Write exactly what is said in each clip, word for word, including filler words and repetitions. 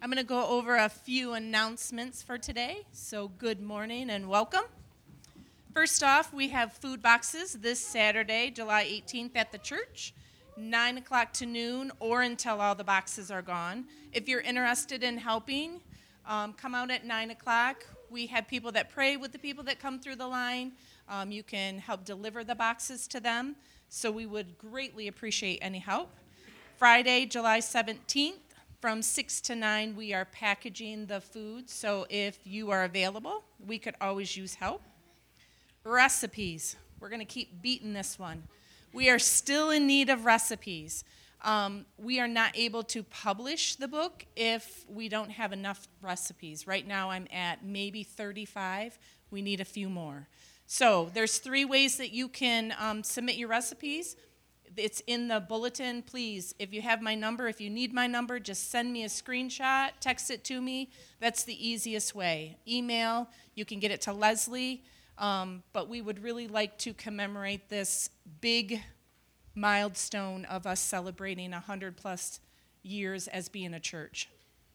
I'm going to go over a few announcements for today. So good morning and welcome. First off, we have food boxes this Saturday, July eighteenth at the church, nine o'clock to noon or until all the boxes are gone. If you're interested in helping, um, come out at nine o'clock. We have people that pray with the people that come through the line. Um, you can help deliver the boxes to them. So we would greatly appreciate any help. Friday, July seventeenth, from six to nine, we are packaging the food. So if you are available, we could always use help. Recipes. We're going to keep beating this one. We are still in need of recipes. Um, we are not able to publish the book if we don't have enough recipes. Right now I'm at maybe thirty-five. We need a few more. So there's three ways that you can um, submit your recipes. It's in the bulletin. Please, if you have my number, if you need my number, just send me a screenshot, text it to me. That's the easiest way. Email, you can get it to Leslie. Um, but we would really like to commemorate this big milestone of us celebrating one hundred plus years as being a church.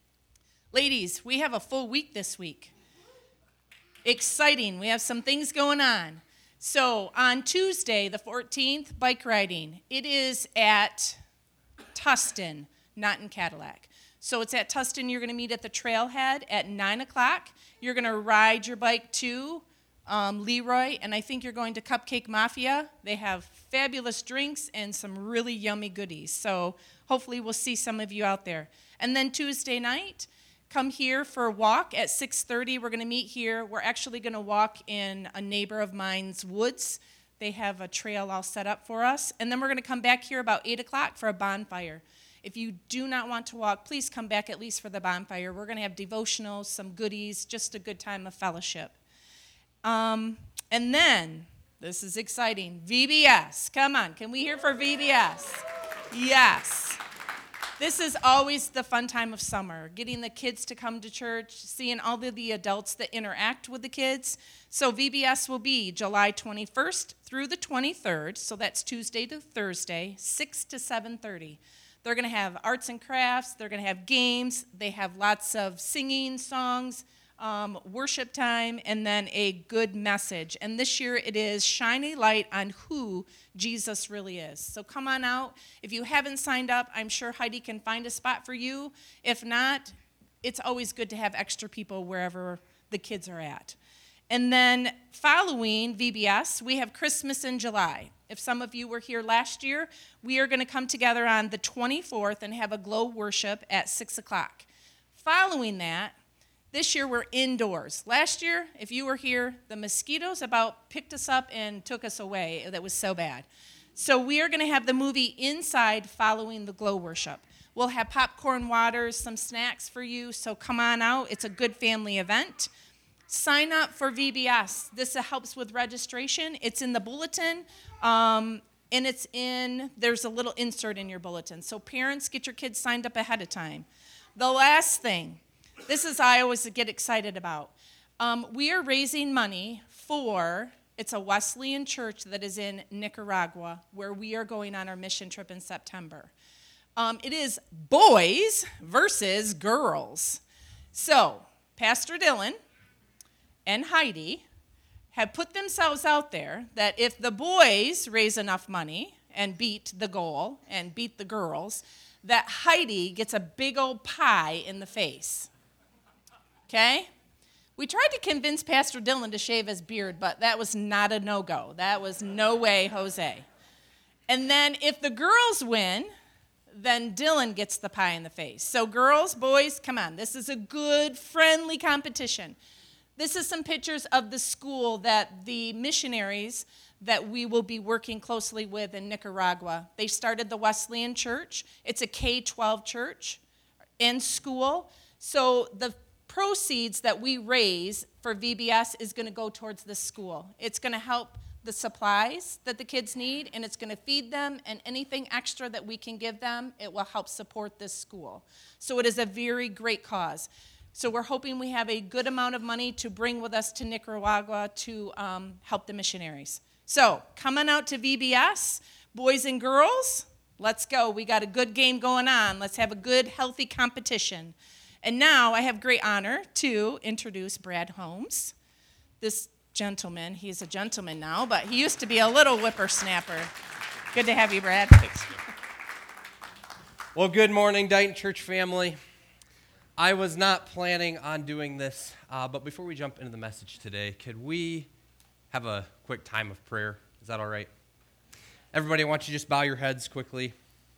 Ladies, we have a full week this week. Exciting. We have some things going on. So on Tuesday, the fourteenth, bike riding. It is at Tustin, not in Cadillac. So it's at Tustin. You're going to meet at the trailhead at nine o'clock. You're going to ride your bike to um, Leroy, and I think you're going to Cupcake Mafia. They have fabulous drinks and some really yummy goodies. So hopefully we'll see some of you out there. And then Tuesday night, come here for a walk at six thirty. We're going to meet here. We're actually going to walk in a neighbor of mine's woods. They have a trail all set up for us. And then we're going to come back here about eight o'clock for a bonfire. If you do not want to walk, please come back at least for the bonfire. We're going to have devotionals, some goodies, just a good time of fellowship. Um, and then, this is exciting, V B S. Come on, can we hear for V B S? Yes. This is always the fun time of summer, getting the kids to come to church, seeing all of the adults that interact with the kids. So V B S will be July twenty-first through the twenty-third, so that's Tuesday to Thursday, six to seven thirty. They're going to have arts and crafts, they're going to have games, they have lots of singing, songs, um, worship time, and then a good message. And this year it is Shine a Light on Who Jesus really is. So come on out. If you haven't signed up, I'm sure Heidi can find a spot for you. If not, it's always good to have extra people wherever the kids are at. And then following V B S, we have Christmas in July. If some of you were here last year, we are going to come together on the twenty-fourth and have a glow worship at six o'clock. Following that, this year we're indoors. Last year, if you were here, the mosquitoes about picked us up and took us away. That was so bad. So we are going to have the movie inside following the glow worship. We'll have popcorn waters, some snacks for you, so come on out. It's a good family event. Sign up for V B S. This helps with registration. It's in the bulletin, um, and it's in, there's a little insert in your bulletin. So parents, get your kids signed up ahead of time. The last thing, this is I always get excited about. Um, we are raising money for, it's a Wesleyan church that is in Nicaragua, where we are going on our mission trip in September. Um, it is boys versus girls. So, Pastor Dylan and Heidi have put themselves out there that if the boys raise enough money and beat the goal and beat the girls, that Heidi gets a big old pie in the face. Okay? We tried to convince Pastor Dylan to shave his beard, but that was not a no-go. That was no way, Jose. And then if the girls win, then Dylan gets the pie in the face. So girls, boys, come on. This is a good, friendly competition. This is some pictures of the school that the missionaries that we will be working closely with in Nicaragua. They started the Wesleyan Church. It's a K twelve church and school. So the proceeds that we raise for V B S is going to go towards this school. It's going to help the supplies that the kids need, and it's going to feed them, and anything extra that we can give them, it will help support this school. So it is a very great cause. So we're hoping we have a good amount of money to bring with us to Nicaragua to um, help the missionaries. So coming out to V B S, boys and girls, let's go. We got a good game going on. Let's have a good, healthy competition. And now I have great honor to introduce Brad Holmes. This gentleman, he's a gentleman now, but he used to be a little whippersnapper. Good to have you, Brad. Thanks. Well, good morning, Dighton Church family. I was not planning on doing this, uh, but before we jump into the message today, could we have a quick time of prayer? Is that all right? Everybody, I want you to just bow your heads quickly.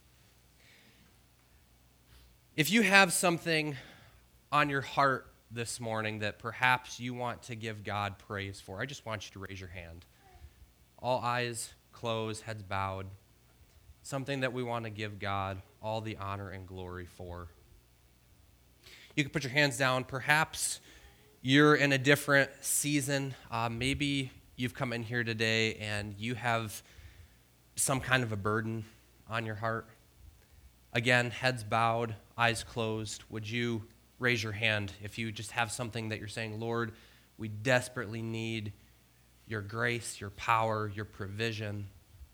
If you have something on your heart this morning that perhaps you want to give God praise for, I just want you to raise your hand. All eyes closed, heads bowed. Something that we want to give God all the honor and glory for. You can put your hands down. Perhaps you're in a different season. Uh, maybe you've come in here today and you have some kind of a burden on your heart. Again, heads bowed, eyes closed. Would you raise your hand if you just have something that you're saying, Lord, we desperately need your grace, your power, your provision.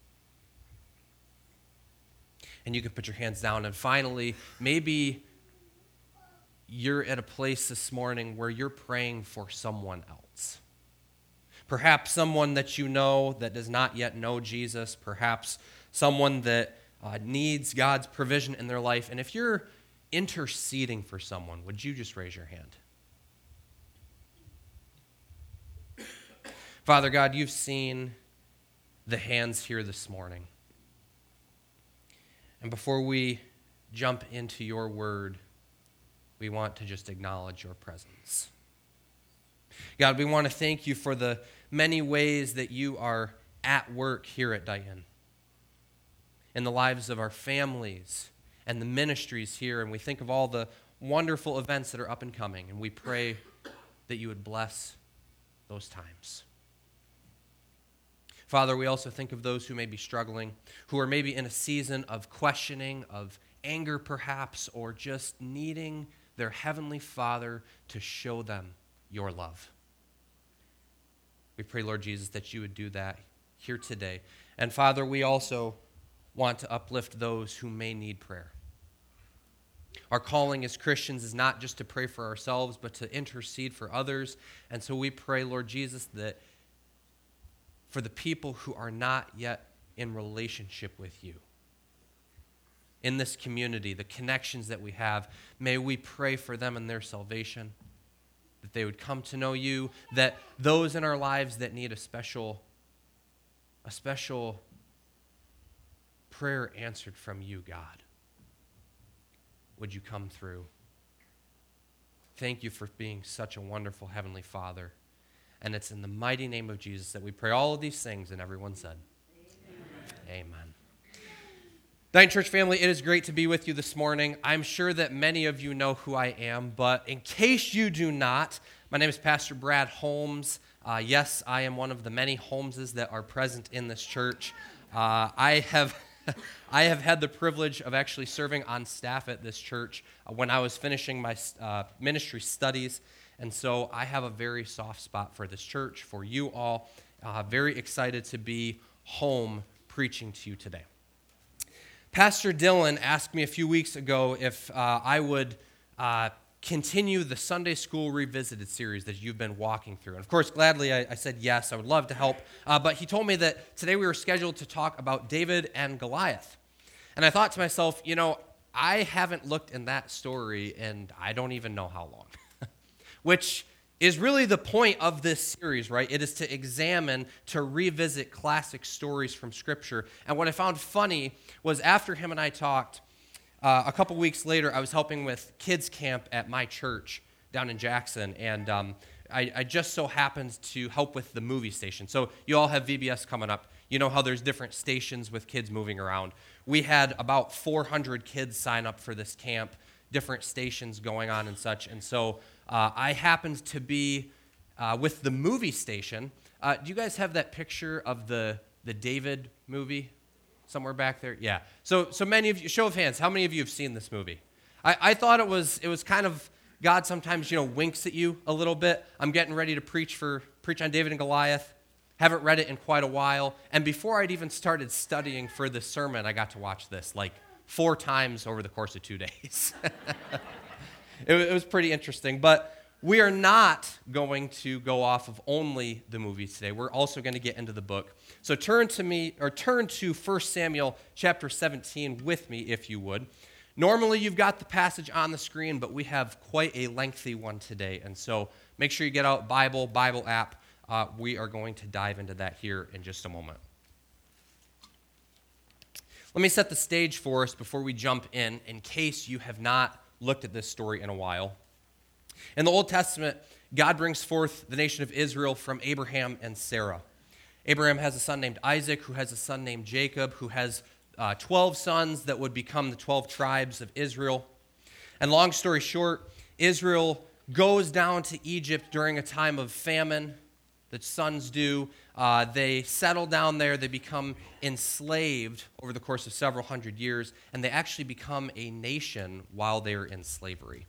And you can put your hands down. And finally, maybe you're at a place this morning where you're praying for someone else. Perhaps someone that you know that does not yet know Jesus. Perhaps someone that uh, needs God's provision in their life. And if you're interceding for someone, would you just raise your hand? Father God, you've seen the hands here this morning. And before we jump into your word, we want to just acknowledge your presence. God, we want to thank you for the many ways that you are at work here at Dighton, in the lives of our families and the ministries here. And we think of all the wonderful events that are up and coming, and we pray that you would bless those times. Father, we also think of those who may be struggling, who are maybe in a season of questioning, of anger perhaps, or just needing their Heavenly Father to show them your love. We pray, Lord Jesus, that you would do that here today. And Father, we also want to uplift those who may need prayer. Our calling as Christians is not just to pray for ourselves, but to intercede for others. And so we pray, Lord Jesus, that for the people who are not yet in relationship with you, in this community, the connections that we have, may we pray for them and their salvation, that they would come to know you, that those in our lives that need a special, a special prayer answered from you, God, would you come through? Thank you for being such a wonderful Heavenly Father. And it's in the mighty name of Jesus that we pray all of these things, and everyone said, Amen. Amen. Dighton Church family, it is great to be with you this morning. I'm sure that many of you know who I am, but in case you do not, my name is Pastor Brad Holmes. Uh, yes, I am one of the many Holmeses that are present in this church. Uh, I have I have had the privilege of actually serving on staff at this church uh, when I was finishing my uh, ministry studies, and so I have a very soft spot for this church, for you all. Uh, very excited to be home preaching to you today. Pastor Dylan asked me a few weeks ago if uh, I would uh, continue the Sunday School Revisited series that you've been walking through. And of course, gladly, I, I said yes, I would love to help. Uh, but he told me that today we were scheduled to talk about David and Goliath. And I thought to myself, you know, I haven't looked in that story and I don't even know how long. Which is really the point of this series, right? It is to examine, to revisit classic stories from Scripture. And what I found funny was after him and I talked, uh, a couple weeks later, I was helping with kids camp at my church down in Jackson, and um, I, I just so happened to help with the movie station. So you all have V B S coming up. You know how there's different stations with kids moving around. We had about four hundred kids sign up for this camp, different stations going on and such, and so Uh, I happened to be uh, with the movie station. Uh, do you guys have that picture of the, the David movie somewhere back there? Yeah. So so many of you, show of hands, how many of you have seen this movie? I, I thought it was it was kind of, God sometimes, you know, winks at you a little bit. I'm getting ready to preach for preach on David and Goliath. Haven't read it in quite a while. And before I'd even started studying for this sermon, I got to watch this like four times over the course of two days. it, it was pretty interesting. But we are not going to go off of only the movies today. We're also going to get into the book. So turn to me, or turn to First Samuel chapter seventeen with me, if you would. Normally, you've got the passage on the screen, but we have quite a lengthy one today. And so make sure you get out Bible, Bible app. Uh, we are going to dive into that here in just a moment. Let me set the stage for us before we jump in, in case you have not looked at this story in a while. In the Old Testament, God brings forth the nation of Israel from Abraham and Sarah. Abraham has a son named Isaac, who has a son named Jacob, who has Uh, twelve sons that would become the twelve tribes of Israel. And long story short, Israel goes down to Egypt during a time of famine. The sons do. Uh, they settle down there. They become enslaved over the course of several hundred years, and they actually become a nation while they're in slavery.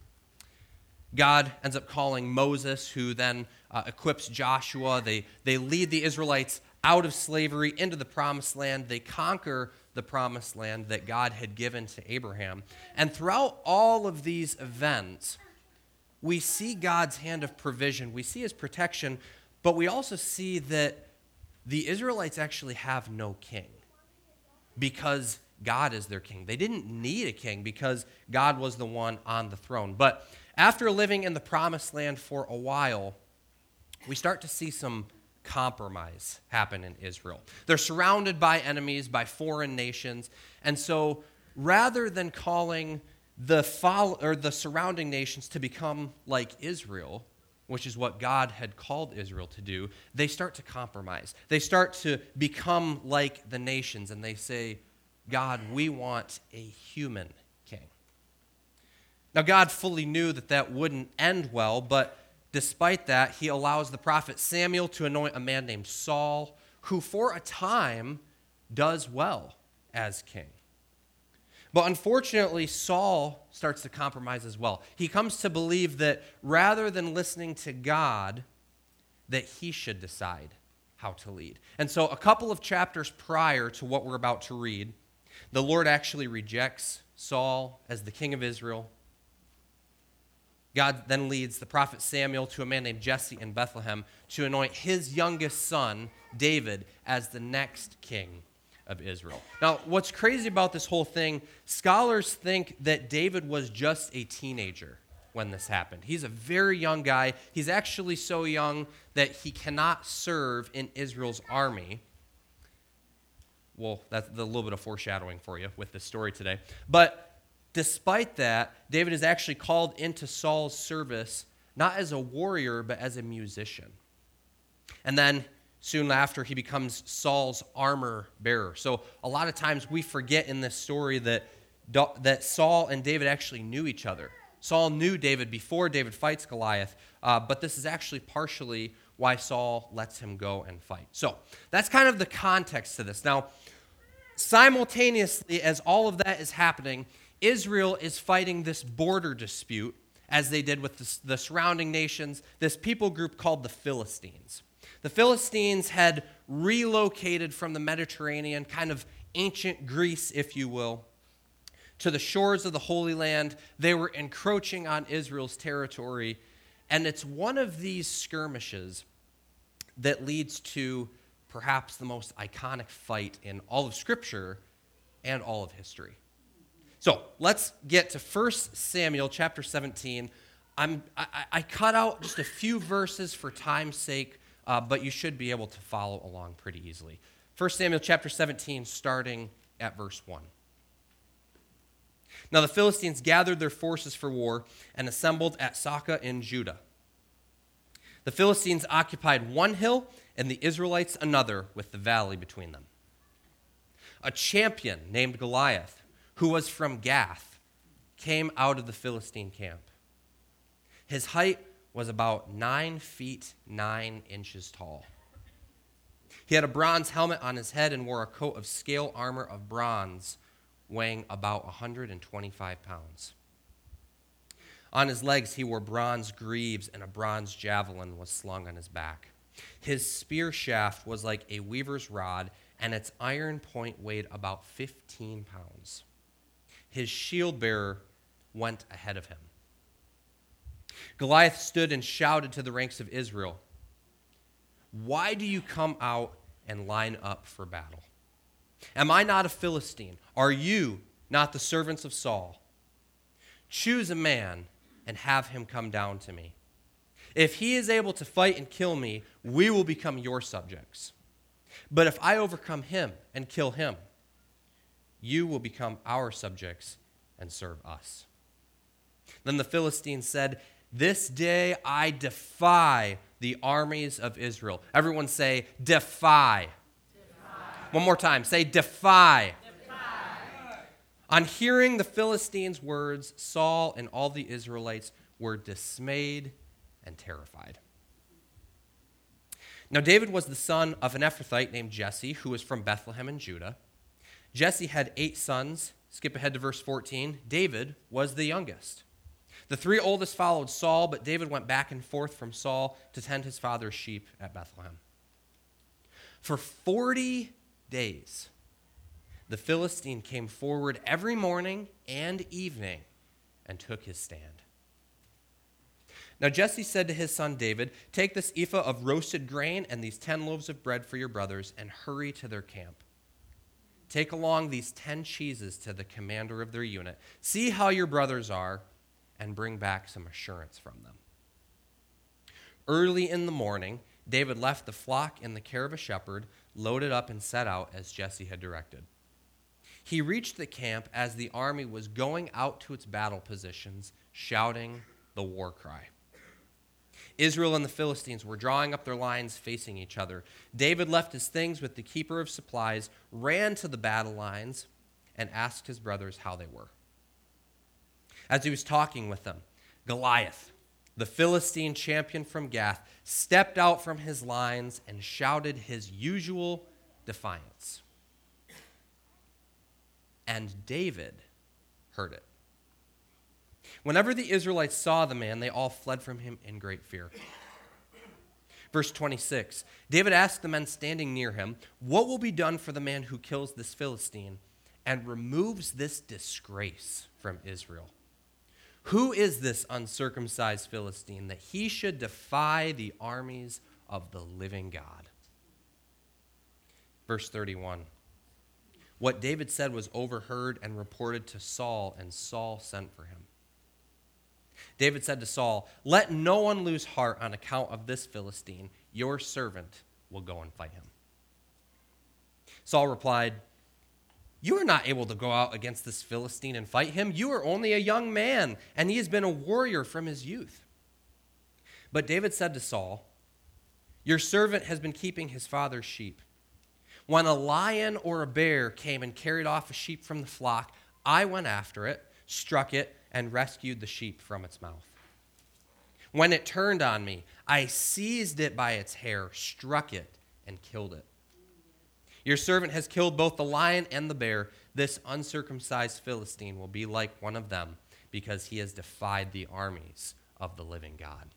God ends up calling Moses, who then uh, equips Joshua. They, they lead the Israelites out of slavery into the promised land. They conquer the promised land that God had given to Abraham. And throughout all of these events, we see God's hand of provision. We see his protection, but we also see that the Israelites actually have no king because God is their king. They didn't need a king because God was the one on the throne. But after living in the promised land for a while, we start to see some compromise happen in Israel. They're surrounded by enemies, by foreign nations, and so rather than calling the follow, or the surrounding nations to become like Israel, which is what God had called Israel to do, they start to compromise. They start to become like the nations, and they say, God, we want a human king. Now, God fully knew that that wouldn't end well, but despite that, he allows the prophet Samuel to anoint a man named Saul, who for a time does well as king. But unfortunately, Saul starts to compromise as well. He comes to believe that rather than listening to God, that he should decide how to lead. And so a couple of chapters prior to what we're about to read, the Lord actually rejects Saul as the king of Israel. God then leads the prophet Samuel to a man named Jesse in Bethlehem to anoint his youngest son, David, as the next king of Israel. Now, what's crazy about this whole thing, scholars think that David was just a teenager when this happened. He's a very young guy. He's actually so young that he cannot serve in Israel's army. Well, that's a little bit of foreshadowing for you with this story today. But despite that, David is actually called into Saul's service, not as a warrior, but as a musician. And then soon after, he becomes Saul's armor bearer. So a lot of times we forget in this story that, that Saul and David actually knew each other. Saul knew David before David fights Goliath, uh, but this is actually partially why Saul lets him go and fight. So that's kind of the context to this. Now, simultaneously, as all of that is happening, Israel is fighting this border dispute, as they did with the, the surrounding nations, this people group called the Philistines. The Philistines had relocated from the Mediterranean, kind of ancient Greece, if you will, to the shores of the Holy Land. They were encroaching on Israel's territory, and it's one of these skirmishes that leads to perhaps the most iconic fight in all of Scripture and all of history. So let's get to First Samuel chapter seventeen. I'm, I, I cut out just a few verses for time's sake, uh, but you should be able to follow along pretty easily. First Samuel chapter seventeen, starting at verse one. Now the Philistines gathered their forces for war and assembled at Socoh in Judah. The Philistines occupied one hill and the Israelites another, with the valley between them. A champion named Goliath, who was from Gath, came out of the Philistine camp. His height was about nine feet nine inches tall. He had a bronze helmet on his head and wore a coat of scale armor of bronze, weighing about one hundred twenty-five pounds. On his legs he wore bronze greaves, and a bronze javelin was slung on his back. His spear shaft was like a weaver's rod, and its iron point weighed about fifteen pounds. His shield bearer went ahead of him. Goliath stood and shouted to the ranks of Israel, "Why do you come out and line up for battle? Am I not a Philistine? Are you not the servants of Saul? Choose a man and have him come down to me. If he is able to fight and kill me, we will become your subjects. But if I overcome him and kill him, you will become our subjects and serve us." Then the Philistines said, "This day I defy the armies of Israel." Everyone say, defy. Defy. One more time, say defy. Defy. On hearing the Philistines' words, Saul and all the Israelites were dismayed and terrified. Now David was the son of an Ephrathite named Jesse, who was from Bethlehem in Judah. Jesse had eight sons. Skip ahead to verse fourteen. David was the youngest. The three oldest followed Saul, but David went back and forth from Saul to tend his father's sheep at Bethlehem. For forty days, the Philistine came forward every morning and evening and took his stand. Now Jesse said to his son David, "Take this ephah of roasted grain and these ten loaves of bread for your brothers and hurry to their camp. Take along these ten cheeses to the commander of their unit. See how your brothers are, and bring back some assurance from them." Early in the morning, David left the flock in the care of a shepherd, loaded up and set out as Jesse had directed. He reached the camp as the army was going out to its battle positions, shouting the war cry. Israel and the Philistines were drawing up their lines facing each other. David left his things with the keeper of supplies, ran to the battle lines, and asked his brothers how they were. As he was talking with them, Goliath, the Philistine champion from Gath, stepped out from his lines and shouted his usual defiance. And David heard it. Whenever the Israelites saw the man, they all fled from him in great fear. Verse twenty-six, David asked the men standing near him, "What will be done for the man who kills this Philistine and removes this disgrace from Israel? Who is this uncircumcised Philistine that he should defy the armies of the living God?" Verse thirty-one, what David said was overheard and reported to Saul, and Saul sent for him. David said to Saul, "Let no one lose heart on account of this Philistine. Your servant will go and fight him." Saul replied, "You are not able to go out against this Philistine and fight him. You are only a young man, and he has been a warrior from his youth." But David said to Saul, "Your servant has been keeping his father's sheep. When a lion or a bear came and carried off a sheep from the flock, I went after it, struck it, and rescued the sheep from its mouth. When it turned on me, I seized it by its hair, struck it, and killed it. Your servant has killed both the lion and the bear. This uncircumcised Philistine will be like one of them, because he has defied the armies of the living God.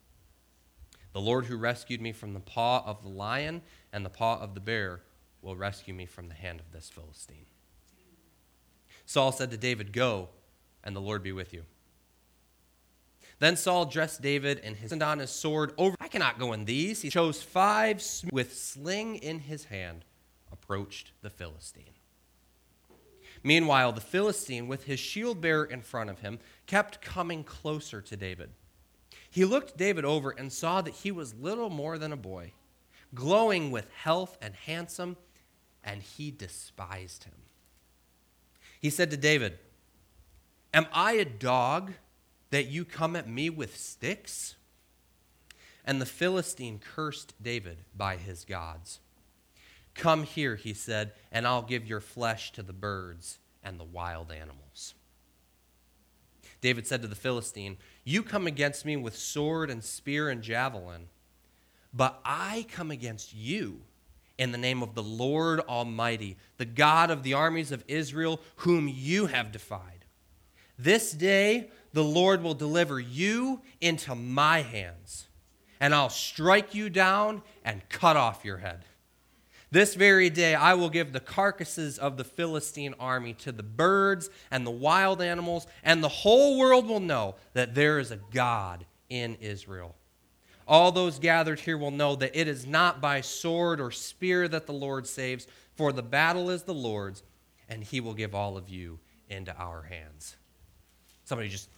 The Lord who rescued me from the paw of the lion and the paw of the bear will rescue me from the hand of this Philistine." Saul said to David, "Go, and the Lord be with you." Then Saul dressed David and his, and on his sword over. "I cannot go in these." He chose five with sling in his hand, approached the Philistine. Meanwhile, the Philistine, with his shield bearer in front of him, kept coming closer to David. He looked David over and saw that he was little more than a boy, glowing with health and handsome, and he despised him. He said to David, "Am I a dog that you come at me with sticks?" And the Philistine cursed David by his gods. "Come here," he said, "and I'll give your flesh to the birds and the wild animals." David said to the Philistine, "You come against me with sword and spear and javelin, but I come against you in the name of the Lord Almighty, the God of the armies of Israel, whom you have defied. This day the Lord will deliver you into my hands, and I'll strike you down and cut off your head. This very day I will give the carcasses of the Philistine army to the birds and the wild animals, and the whole world will know that there is a God in Israel. All those gathered here will know that it is not by sword or spear that the Lord saves, for the battle is the Lord's, and he will give all of you into our hands. Somebody just...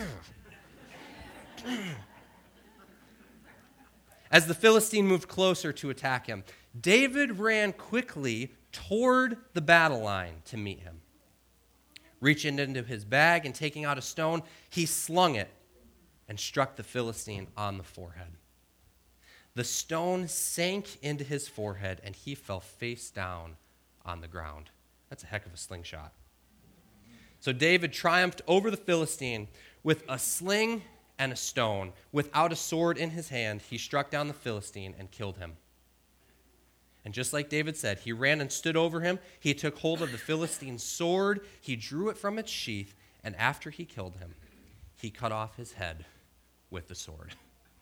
As the Philistine moved closer to attack him, David ran quickly toward the battle line to meet him. Reaching into his bag and taking out a stone, he slung it and struck the Philistine on the forehead. The stone sank into his forehead, and he fell face down on the ground. That's a heck of a slingshot. So David triumphed over the Philistine with a sling and a stone. Without a sword in his hand, he struck down the Philistine and killed him. And just like David said, he ran and stood over him. He took hold of the Philistine's sword. He drew it from its sheath, and after he killed him, he cut off his head with the sword.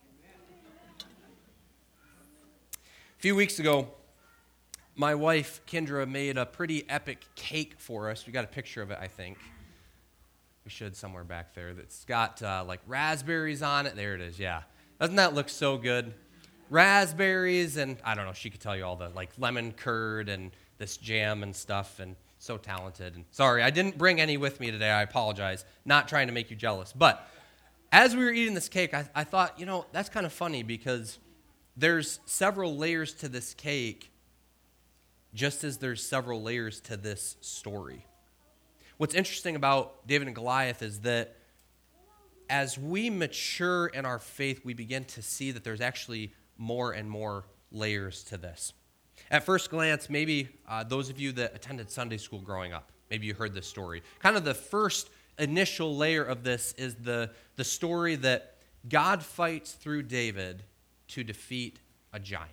A few weeks ago, my wife, Kendra, made a pretty epic cake for us. We got a picture of it, I think. We should somewhere back there. That's got uh, like raspberries on it. There it is, yeah. Doesn't that look so good? Raspberries and, I don't know, she could tell you all the like lemon curd and this jam and stuff, and so talented. And sorry, I didn't bring any with me today. I apologize. Not trying to make you jealous. But as we were eating this cake, I, I thought, you know, that's kind of funny because there's several layers to this cake, just as there's several layers to this story. What's interesting about David and Goliath is that as we mature in our faith, we begin to see that there's actually more and more layers to this. At first glance, maybe uh, those of you that attended Sunday school growing up, maybe you heard this story. Kind of the first initial layer of this is the, the story that God fights through David to defeat a giant.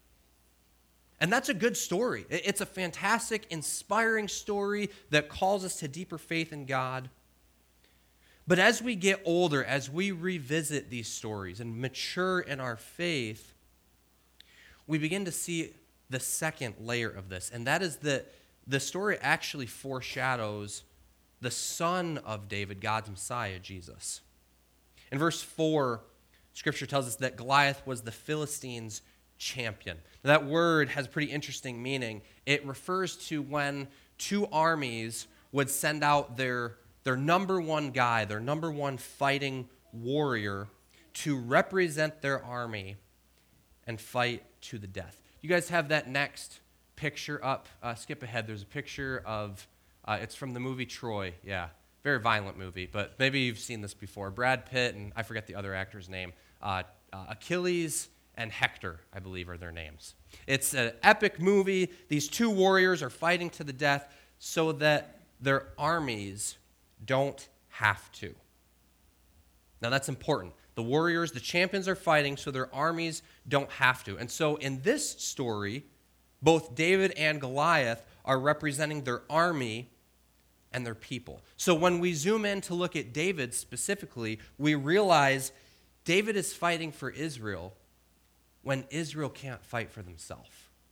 And that's a good story. It's a fantastic, inspiring story that calls us to deeper faith in God. But as we get older, as we revisit these stories and mature in our faith, we begin to see the second layer of this, and that is that the story actually foreshadows the son of David, God's Messiah, Jesus. In verse four, Scripture tells us that Goliath was the Philistines' champion. Now, that word has a pretty interesting meaning. It refers to when two armies would send out their, their number one guy, their number one fighting warrior, to represent their army and fight to the death. You guys have that next picture up. Uh, skip ahead. There's a picture of, uh, it's from the movie Troy. Yeah, very violent movie, but maybe you've seen this before. Brad Pitt and I forget the other actor's name. Uh, uh, Achilles and Hector, I believe, are their names. It's an epic movie. These two warriors are fighting to the death so that their armies don't have to. Now, that's important. The warriors, the champions, are fighting so their armies don't have to. And so in this story, both David and Goliath are representing their army and their people. So when we zoom in to look at David specifically, we realize David is fighting for Israel when Israel can't fight for themselves.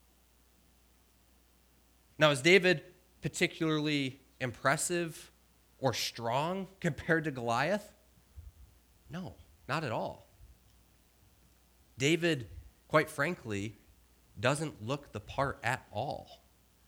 Now, is David particularly impressive or strong compared to Goliath? No, not at all. David, quite frankly, doesn't look the part at all.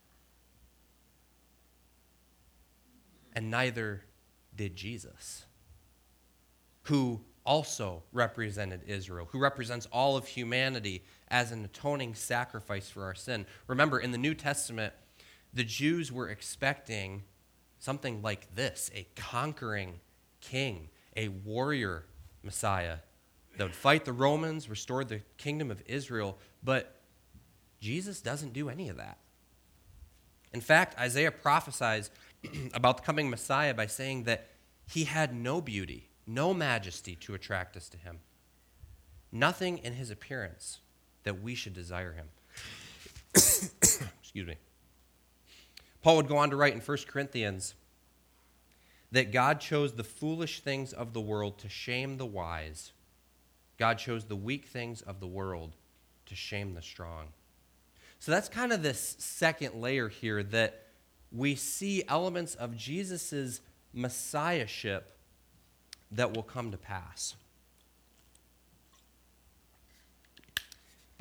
And neither did Jesus, who also represented Israel, who represents all of humanity as an atoning sacrifice for our sin. Remember, in the New Testament, the Jews were expecting something like this, a conquering king, a warrior Messiah that would fight the Romans, restore the kingdom of Israel, but Jesus doesn't do any of that. In fact, Isaiah prophesies about the coming Messiah by saying that he had no beauty, no majesty to attract us to him. Nothing in his appearance that we should desire him. Excuse me. Paul would go on to write in First Corinthians that God chose the foolish things of the world to shame the wise. God chose the weak things of the world to shame the strong. So that's kind of this second layer here, that we see elements of Jesus' messiahship that will come to pass.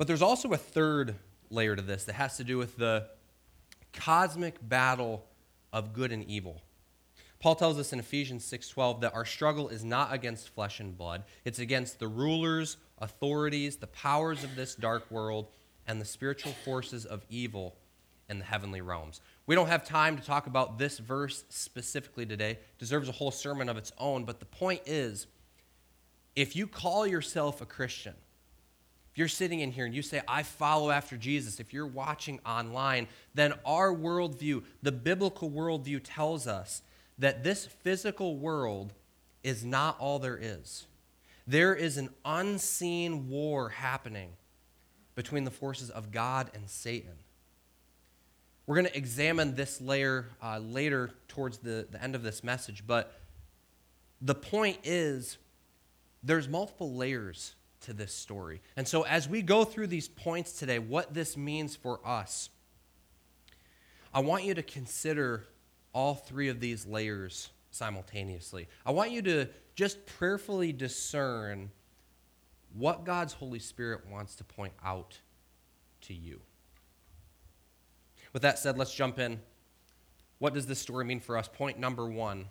But there's also a third layer to this that has to do with the cosmic battle of good and evil. Paul tells us in Ephesians six twelve that our struggle is not against flesh and blood. It's against the rulers, authorities, the powers of this dark world, and the spiritual forces of evil in the heavenly realms. We don't have time to talk about this verse specifically today. It deserves a whole sermon of its own, but the point is, if you call yourself a Christian, if you're sitting in here and you say, I follow after Jesus, if you're watching online, then our worldview, the biblical worldview, tells us that this physical world is not all there is. There is an unseen war happening between the forces of God and Satan. We're going to examine this layer uh, later towards the, the end of this message, but the point is there's multiple layers to this story. And so as we go through these points today, what this means for us, I want you to consider all three of these layers simultaneously. I want you to just prayerfully discern what God's Holy Spirit wants to point out to you. With that said, let's jump in. What does this story mean for us? Point number one,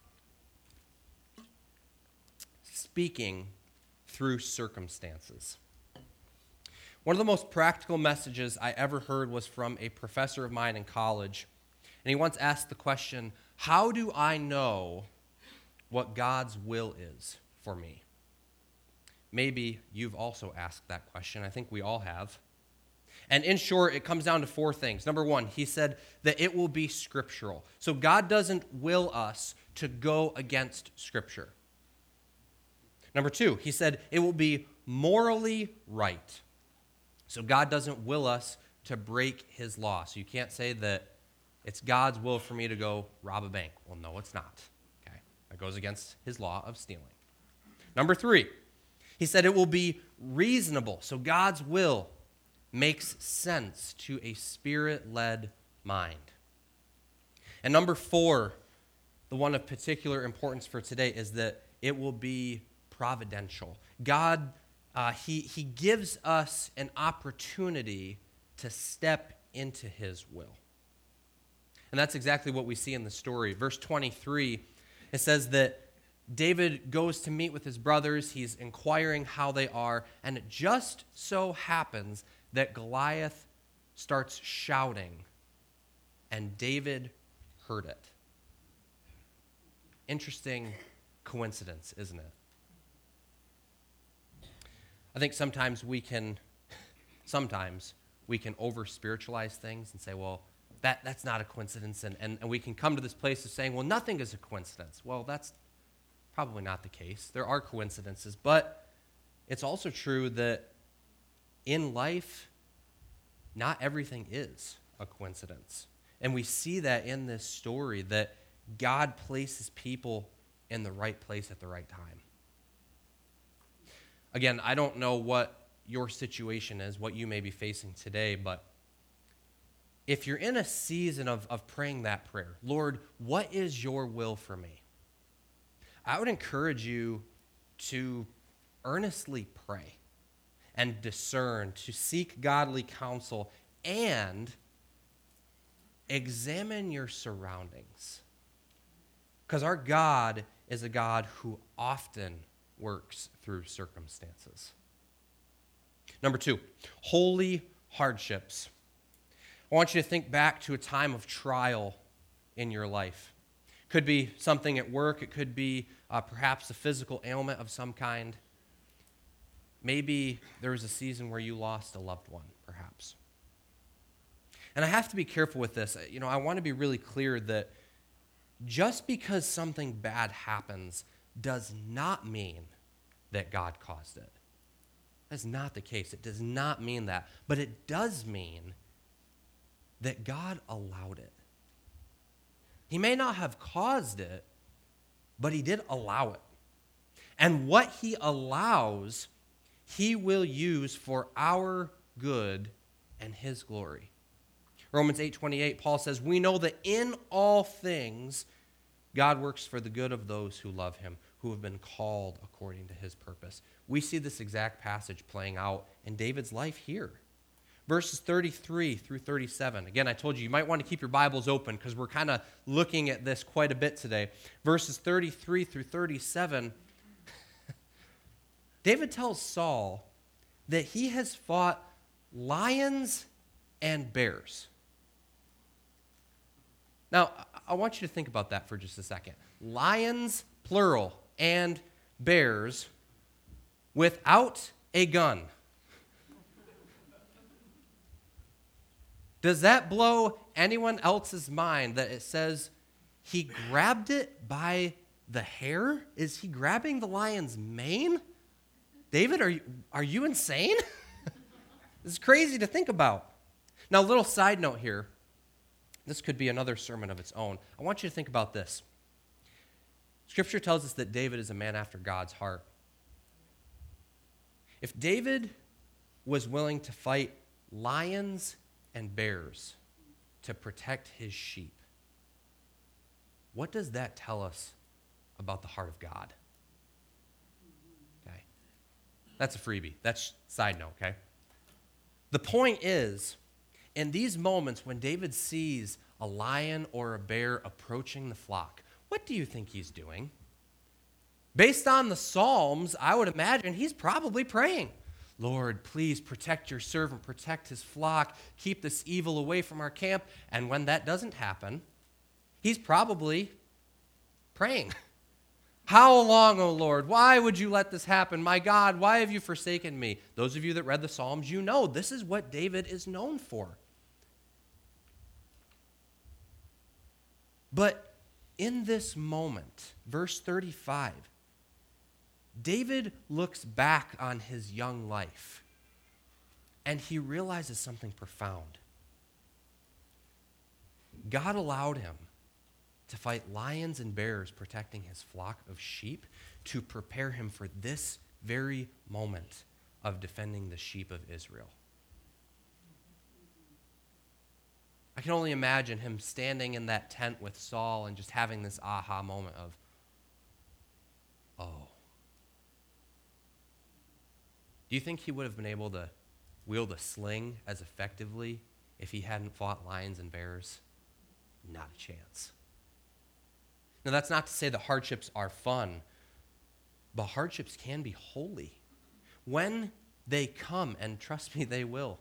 speaking through circumstances. One of the most practical messages I ever heard was from a professor of mine in college. And he once asked the question, how do I know what God's will is for me? Maybe you've also asked that question. I think we all have. And in short, it comes down to four things. Number one, he said that it will be scriptural. So God doesn't will us to go against Scripture. Number two, he said it will be morally right. So God doesn't will us to break his law. So you can't say that it's God's will for me to go rob a bank. Well, no, it's not. Okay, that goes against his law of stealing. Number three, he said it will be reasonable. So God's will makes sense to a spirit-led mind. And number four, the one of particular importance for today, is that it will be providential. God, uh, he, he gives us an opportunity to step into his will. And that's exactly what we see in the story. Verse twenty-three, it says that David goes to meet with his brothers. He's inquiring how they are. And it just so happens that Goliath starts shouting, and David heard it. Interesting coincidence, isn't it? I think sometimes we can, sometimes we can over-spiritualize things and say, well, that, that's not a coincidence. And, and, and we can come to this place of saying, well, nothing is a coincidence. Well, that's probably not the case. There are coincidences, but it's also true that in life, not everything is a coincidence. And we see that in this story, that God places people in the right place at the right time. Again, I don't know what your situation is, what you may be facing today, but if you're in a season of, of praying that prayer, Lord, what is your will for me? I would encourage you to earnestly pray and discern, to seek godly counsel, and examine your surroundings. Because our God is a God who often works through circumstances. Number two, holy hardships. I want you to think back to a time of trial in your life. Could be something at work. It could be uh, perhaps a physical ailment of some kind. Maybe there was a season where you lost a loved one, perhaps. And I have to be careful with this. You know, I want to be really clear that just because something bad happens does not mean that God caused it. That's not the case. It does not mean that. But it does mean that God allowed it. He may not have caused it, but he did allow it. And what he allows, he will use for our good and his glory. Romans eight twenty-eight, Paul says, we know that in all things God works for the good of those who love him, who have been called according to his purpose. We see this exact passage playing out in David's life here. Verses thirty-three through thirty-seven. Again, I told you, you might want to keep your Bibles open because we're kind of looking at this quite a bit today. Verses thirty-three through thirty-seven. David tells Saul that he has fought lions and bears. Now, I want you to think about that for just a second. Lions, plural, and bears without a gun. Does that blow anyone else's mind that it says he grabbed it by the hair? Is he grabbing the lion's mane? David, are you, are you insane? This is crazy to think about. Now, a little side note here. This could be another sermon of its own. I want you to think about this. Scripture tells us that David is a man after God's heart. If David was willing to fight lions and bears to protect his sheep, what does that tell us about the heart of God? Okay. That's a freebie. That's side note, okay? The point is, in these moments when David sees a lion or a bear approaching the flock, what do you think he's doing? Based on the Psalms, I would imagine he's probably praying. Lord, please protect your servant, protect his flock, keep this evil away from our camp. And when that doesn't happen, he's probably praying. How long, O Lord? Why would you let this happen? My God, why have you forsaken me? Those of you that read the Psalms, you know this is what David is known for. But in this moment, verse thirty-five, David looks back on his young life, and he realizes something profound. God allowed him to fight lions and bears protecting his flock of sheep to prepare him for this very moment of defending the sheep of Israel. I can only imagine him standing in that tent with Saul and just having this aha moment of, oh. Do you think he would have been able to wield a sling as effectively if he hadn't fought lions and bears? Not a chance. Now, that's not to say that hardships are fun, but hardships can be holy. When they come, and trust me, they will,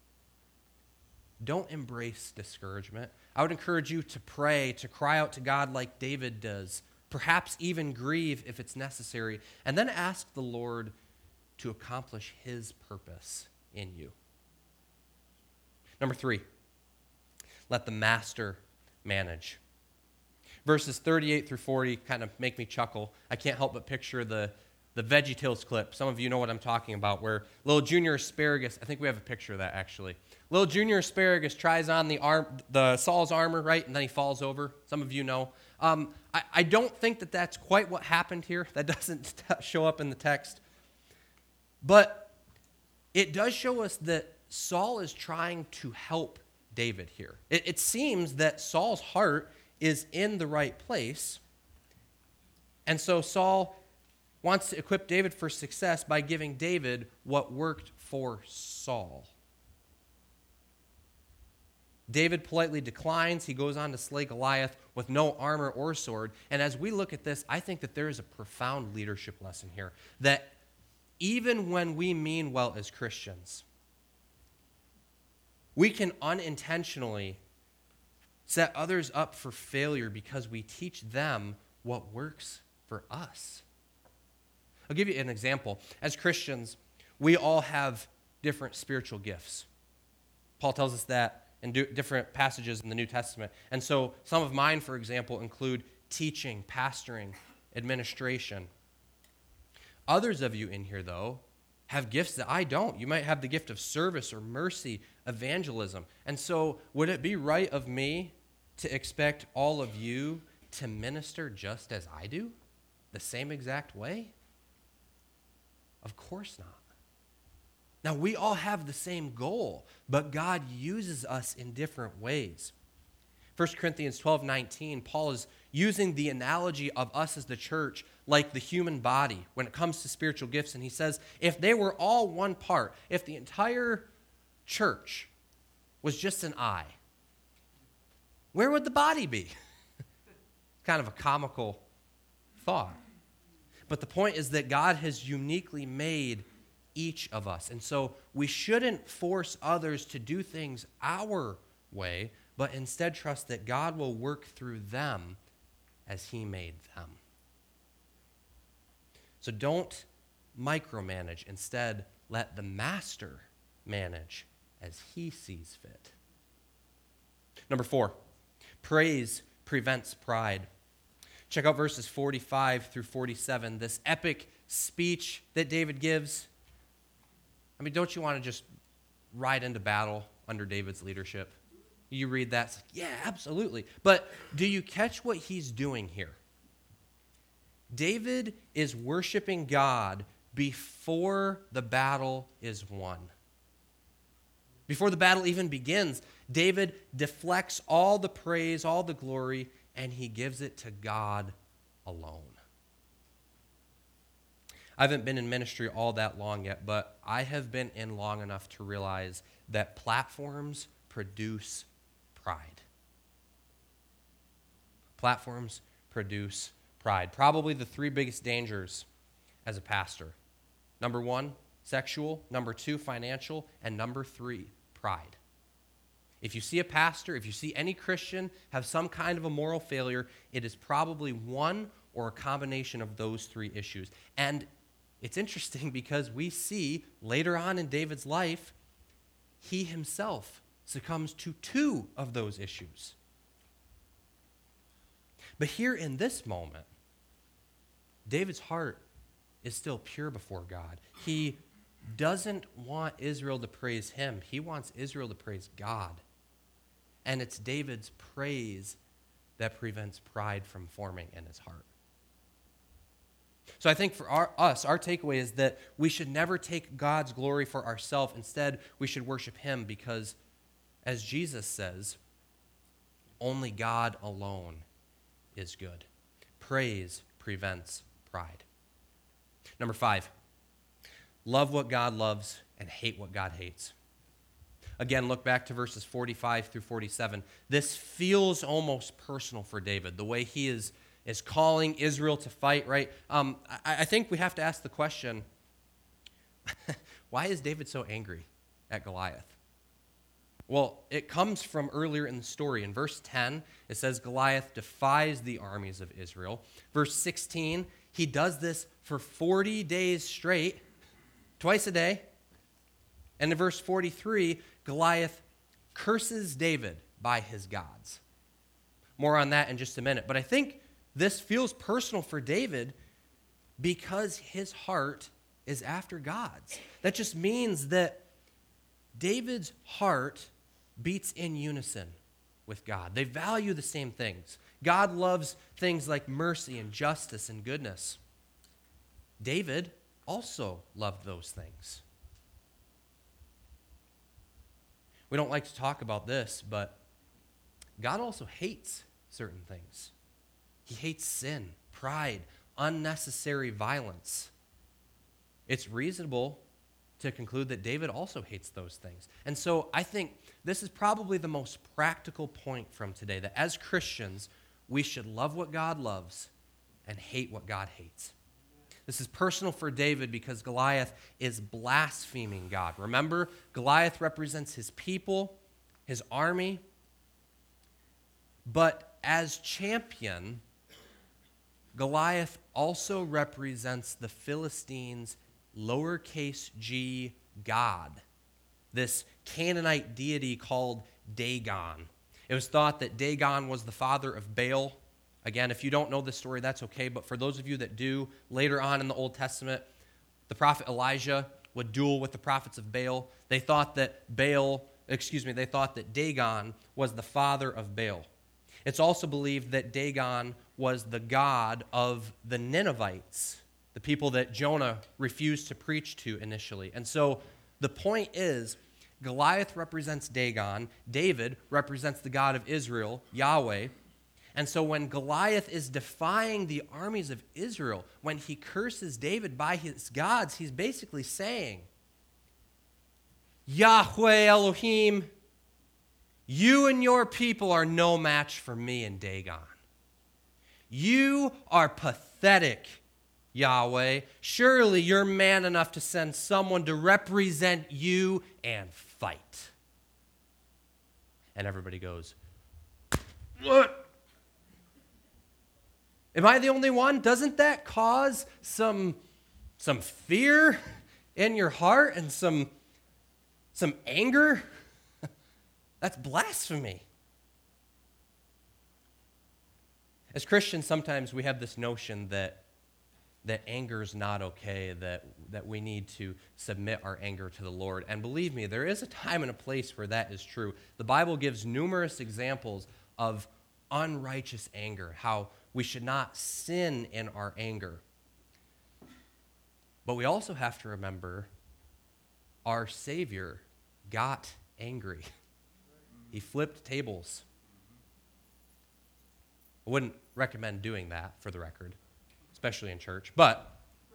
don't embrace discouragement. I would encourage you to pray, to cry out to God like David does, perhaps even grieve if it's necessary, and then ask the Lord to accomplish his purpose in you. Number three, let the master manage. Verses thirty-eight through forty kind of make me chuckle. I can't help but picture the, the VeggieTales clip. Some of you know what I'm talking about, where little Junior Asparagus, I think we have a picture of that actually. Little Junior Asparagus tries on the arm, the Saul's armor, right, and then he falls over. Some of you know. Um, I, I don't think that that's quite what happened here. That doesn't t- show up in the text. But it does show us that Saul is trying to help David here. It, it seems that Saul's heart is in the right place. And so Saul wants to equip David for success by giving David what worked for Saul. David politely declines. He goes on to slay Goliath with no armor or sword. And as we look at this, I think that there is a profound leadership lesson here, that even when we mean well as Christians, we can unintentionally set others up for failure because we teach them what works for us. I'll give you an example. As Christians, we all have different spiritual gifts. Paul tells us that in different passages in the New Testament. And so some of mine, for example, include teaching, pastoring, administration. Others of you in here, though, have gifts that I don't. You might have the gift of service or mercy, evangelism. And so would it be right of me to expect all of you to minister just as I do, the same exact way? Of course not. Now, we all have the same goal, but God uses us in different ways. First Corinthians twelve nineteen, Paul is using the analogy of us as the church like the human body when it comes to spiritual gifts. And he says, if they were all one part, if the entire church was just an eye, where would the body be? Kind of a comical thought. But the point is that God has uniquely made each of us. And so we shouldn't force others to do things our way, but instead trust that God will work through them as he made them. So don't micromanage. Instead, let the master manage as he sees fit. Number four, praise prevents pride. Check out verses forty-five through forty-seven, this epic speech that David gives. I mean, don't you want to just ride into battle under David's leadership? You read that, it's like, yeah, absolutely. But do you catch what he's doing here? David is worshiping God before the battle is won. Before the battle even begins, David deflects all the praise, all the glory, and he gives it to God alone. I haven't been in ministry all that long yet, but I have been in long enough to realize that platforms produce pride. Platforms produce pride. Probably the three biggest dangers as a pastor. Number one, sexual. Number two, financial. And number three, pride. If you see a pastor, if you see any Christian have some kind of a moral failure, it is probably one or a combination of those three issues. And it's interesting because we see later on in David's life, he himself succumbs to two of those issues. But here in this moment, David's heart is still pure before God. He doesn't want Israel to praise him. He wants Israel to praise God. And it's David's praise that prevents pride from forming in his heart. So I think for our, us, our takeaway is that we should never take God's glory for ourselves. Instead, we should worship him because, as Jesus says, only God alone is good. Praise prevents pride. Number five, love what God loves and hate what God hates. Again, look back to verses forty-five through forty-seven. This feels almost personal for David, the way he is, is calling Israel to fight, right? Um, I, I think we have to ask the question, why is David so angry at Goliath? Well, it comes from earlier in the story. In verse ten, it says Goliath defies the armies of Israel. Verse sixteen, he does this for forty days straight, twice a day. And in verse forty-three, Goliath curses David by his gods. More on that in just a minute. But I think this feels personal for David because his heart is after God's. That just means that David's heart beats in unison with God. They value the same things. God loves things like mercy and justice and goodness. David also loved those things. We don't like to talk about this, but God also hates certain things. He hates sin, pride, unnecessary violence. It's reasonable to conclude that David also hates those things. And so I think this is probably the most practical point from today, that as Christians, we should love what God loves and hate what God hates. This is personal for David because Goliath is blaspheming God. Remember, Goliath represents his people, his army. But as champion, Goliath also represents the Philistines' lowercase g god, this Canaanite deity called Dagon. It was thought that Dagon was the father of Baal. Again, if you don't know this story, that's okay. But for those of you that do, later on in the Old Testament, the prophet Elijah would duel with the prophets of Baal. They thought that Baal, excuse me, they thought that Dagon was the father of Baal. It's also believed that Dagon was the god of the Ninevites, the people that Jonah refused to preach to initially. And so the point is, Goliath represents Dagon. David represents the God of Israel, Yahweh. And so when Goliath is defying the armies of Israel, when he curses David by his gods, he's basically saying, Yahweh Elohim, you and your people are no match for me and Dagon. You are pathetic, Yahweh. Surely you're man enough to send someone to represent you and fight. And everybody goes, what? Am I the only one? Doesn't that cause some, some fear in your heart and some, some anger? That's blasphemy. As Christians, sometimes we have this notion that, that anger is not okay, that, that we need to submit our anger to the Lord. And believe me, there is a time and a place where that is true. The Bible gives numerous examples of unrighteous anger, how we should not sin in our anger. But we also have to remember our Savior got angry. He flipped tables. I wouldn't recommend doing that, for the record, especially in church. But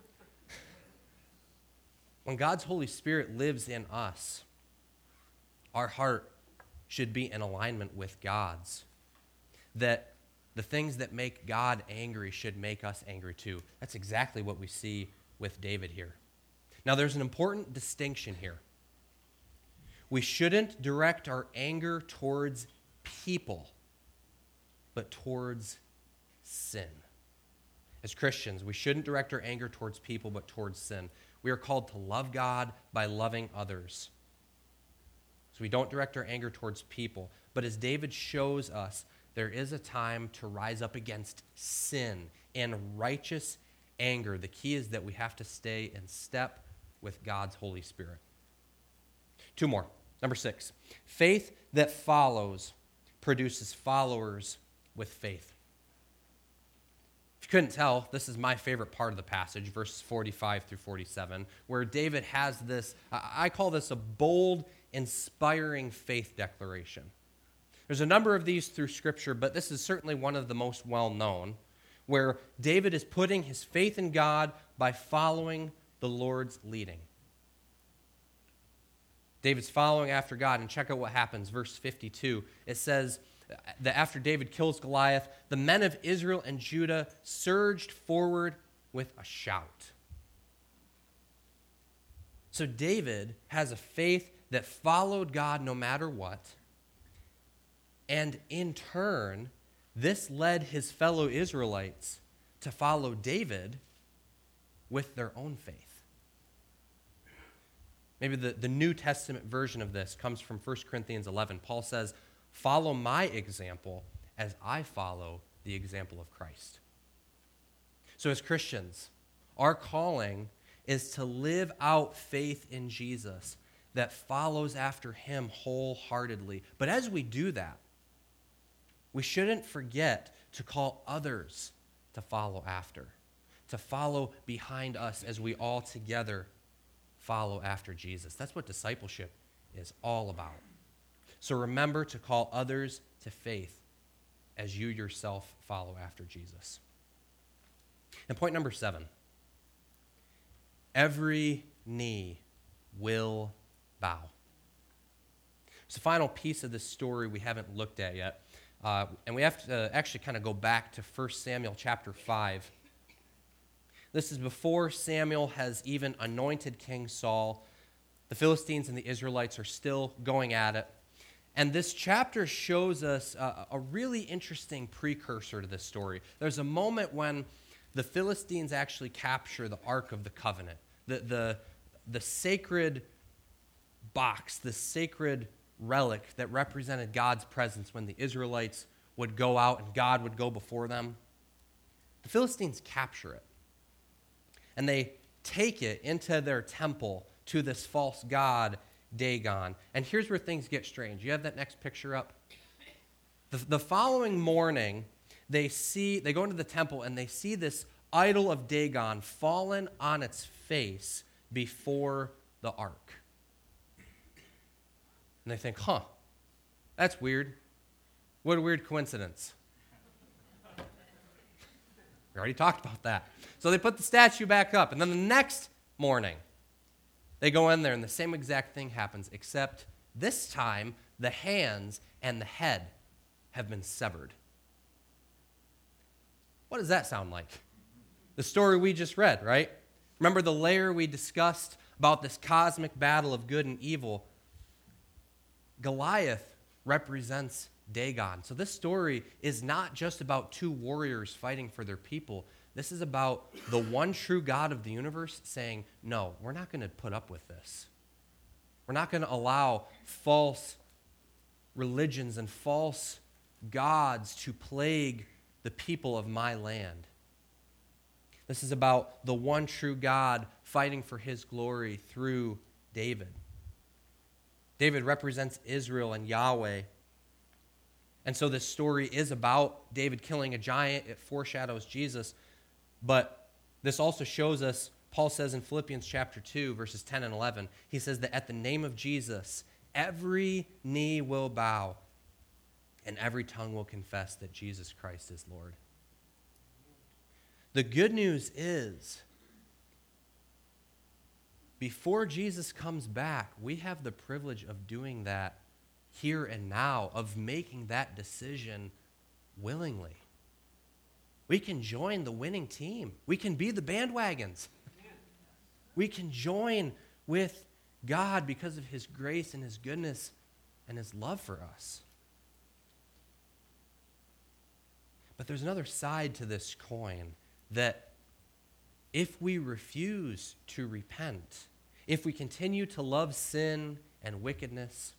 when God's Holy Spirit lives in us, our heart should be in alignment with God's. That the things that make God angry should make us angry too. That's exactly what we see with David here. Now, there's an important distinction here. We shouldn't direct our anger towards people, but towards sin. As Christians, we shouldn't direct our anger towards people, but towards sin. We are called to love God by loving others. So we don't direct our anger towards people. But as David shows us, there is a time to rise up against sin and righteous anger. The key is that we have to stay in step with God's Holy Spirit. Two more. Number six, faith that follows produces followers with faith. If you couldn't tell, this is my favorite part of the passage, verses forty-five through forty-seven, where David has this, I call this a bold, inspiring faith declaration. There's a number of these through Scripture, but this is certainly one of the most well-known, where David is putting his faith in God by following the Lord's leading. David's following after God, and check out what happens. Verse fifty-two, it says that after David kills Goliath, the men of Israel and Judah surged forward with a shout. So David has a faith that followed God no matter what, and in turn, this led his fellow Israelites to follow David with their own faith. Maybe the, the New Testament version of this comes from First Corinthians eleven. Paul says, follow my example as I follow the example of Christ. So as Christians, our calling is to live out faith in Jesus that follows after him wholeheartedly. But as we do that, we shouldn't forget to call others to follow after, to follow behind us as we all together follow after Jesus. That's what discipleship is all about. So remember to call others to faith as you yourself follow after Jesus. And point number seven, every knee will bow. It's the final piece of this story we haven't looked at yet. Uh, and we have to actually kind of go back to First Samuel chapter five. This is before Samuel has even anointed King Saul. The Philistines and the Israelites are still going at it. And this chapter shows us a, a really interesting precursor to this story. There's a moment when the Philistines actually capture the Ark of the Covenant, the, the, the sacred box, the sacred relic that represented God's presence when the Israelites would go out and God would go before them. The Philistines capture it. And they take it into their temple to this false god, Dagon. And here's where things get strange. You have that next picture up? The, the following morning, they see they go into the temple and they see this idol of Dagon fallen on its face before the ark. And they think, huh, that's weird. What a weird coincidence. We already talked about that. So they put the statue back up. And then the next morning, they go in there and the same exact thing happens, except this time the hands and the head have been severed. What does that sound like? The story we just read, right? Remember the layer we discussed about this cosmic battle of good and evil? Goliath represents Dagon. So this story is not just about two warriors fighting for their people. This is about the one true God of the universe saying, no, we're not going to put up with this. We're not going to allow false religions and false gods to plague the people of my land. This is about the one true God fighting for his glory through David. David represents Israel and Yahweh. And so this story is about David killing a giant. It foreshadows Jesus. But this also shows us, Paul says in Philippians chapter two, verses ten and eleven, he says that at the name of Jesus, every knee will bow and every tongue will confess that Jesus Christ is Lord. The good news is, before Jesus comes back, we have the privilege of doing that here and now, of making that decision willingly. We can join the winning team. We can be the bandwagons. We can join with God because of his grace and his goodness and his love for us. But there's another side to this coin, that if we refuse to repent, if we continue to love sin and wickedness,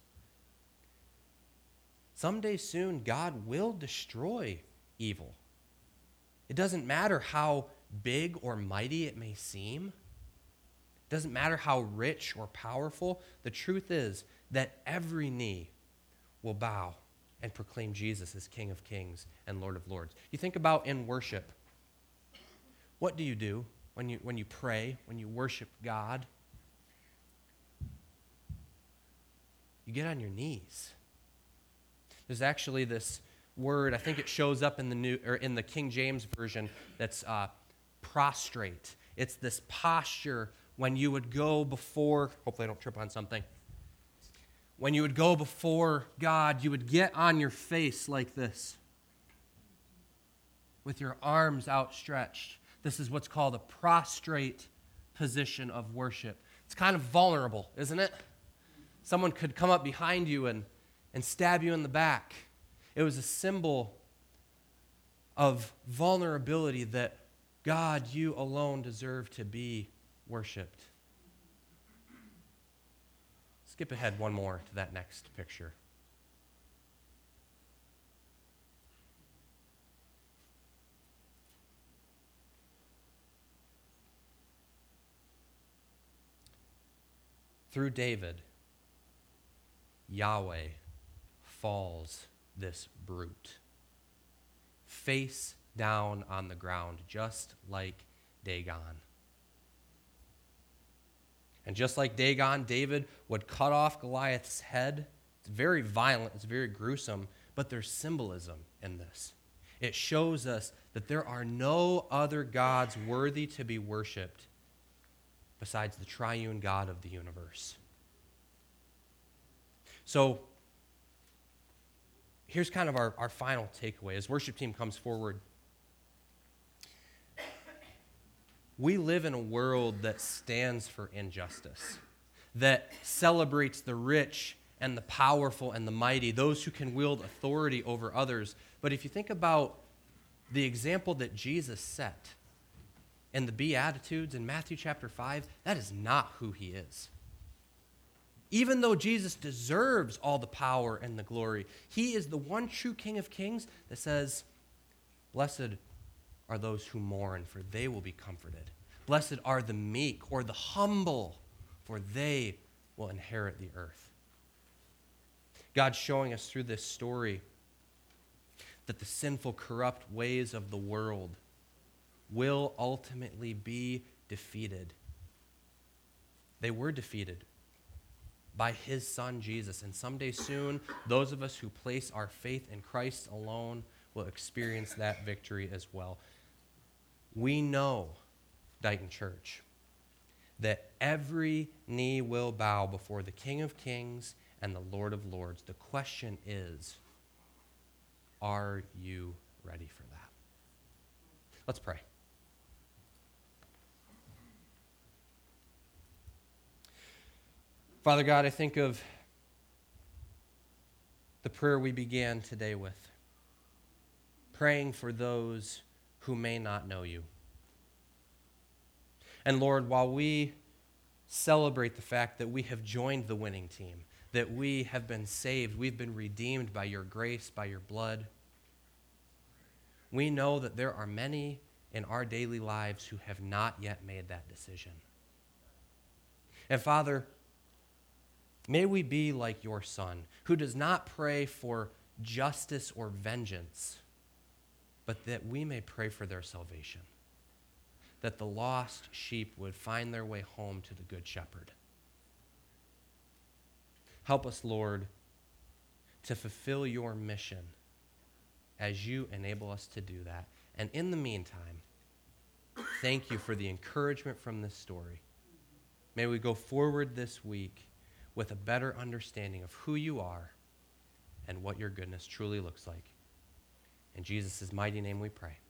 someday soon God will destroy evil. It doesn't matter how big or mighty it may seem. It doesn't matter how rich or powerful. The truth is that every knee will bow and proclaim Jesus as King of Kings and Lord of Lords. You think about in worship. What do you do when you when you pray, when you worship God? You get on your knees. There's actually this word, I think it shows up in the new or in the King James version, that's uh, prostrate. It's this posture when you would go before, hopefully I don't trip on something. When you would go before God, you would get on your face like this, with your arms outstretched. This is what's called a prostrate position of worship. It's kind of vulnerable, isn't it? Someone could come up behind you and, and stab you in the back. It was a symbol of vulnerability, that God, you alone deserve to be worshiped. Skip ahead one more to that next picture. Through David, Yahweh falls this brute, face down on the ground, just like Dagon. And just like Dagon, David would cut off Goliath's head. It's very violent, it's very gruesome, but there's symbolism in this. It shows us that there are no other gods worthy to be worshipped besides the triune God of the universe. So, here's kind of our, our final takeaway as worship team comes forward. We live in a world that stands for injustice, that celebrates the rich and the powerful and the mighty, those who can wield authority over others. But if you think about the example that Jesus set in the Beatitudes in Matthew chapter five, that is not who he is. Even though Jesus deserves all the power and the glory, he is the one true King of Kings that says, blessed are those who mourn, for they will be comforted. Blessed are the meek or the humble, for they will inherit the earth. God's showing us through this story that the sinful, corrupt ways of the world will ultimately be defeated. They were defeated by his son Jesus. And someday soon, those of us who place our faith in Christ alone will experience that victory as well. We know, Dighton Church, that every knee will bow before the King of Kings and the Lord of Lords. The question is, are you ready for that? Let's pray. Father God, I think of the prayer we began today with, praying for those who may not know you. And Lord, while we celebrate the fact that we have joined the winning team, that we have been saved, we've been redeemed by your grace, by your blood, we know that there are many in our daily lives who have not yet made that decision. And Father, may we be like your Son, who does not pray for justice or vengeance, but that we may pray for their salvation, that the lost sheep would find their way home to the Good Shepherd. Help us, Lord, to fulfill your mission as you enable us to do that. And in the meantime, thank you for the encouragement from this story. May we go forward this week with a better understanding of who you are and what your goodness truly looks like. In Jesus' mighty name we pray.